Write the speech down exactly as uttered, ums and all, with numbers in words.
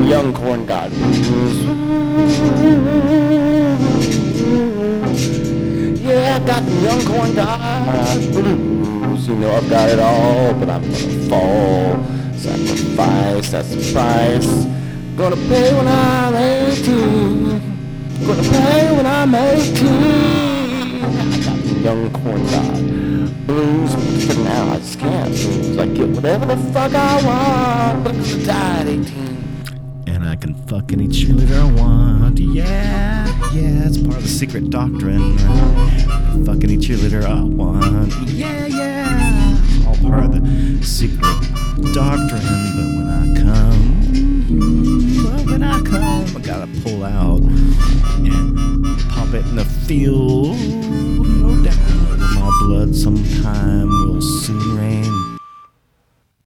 young corn god blues. Yeah, I got the young corn god blues. You know I've got it all, but I'm gonna fall. Sacrifice, that's the price. Gonna pay when I'm eighteen. Gonna pay when I'm eighteen. I got the young corn god blues. For now I just can't lose. I get whatever the fuck I want, but I'm gonna die at eighteen. And I can fuck any cheerleader I want. Yeah, yeah, it's part of the secret doctrine. I can fuck any cheerleader I want. Yeah, yeah, all part of the secret doctrine. But when I come, but when I come, I gotta pull out and pop it in the field.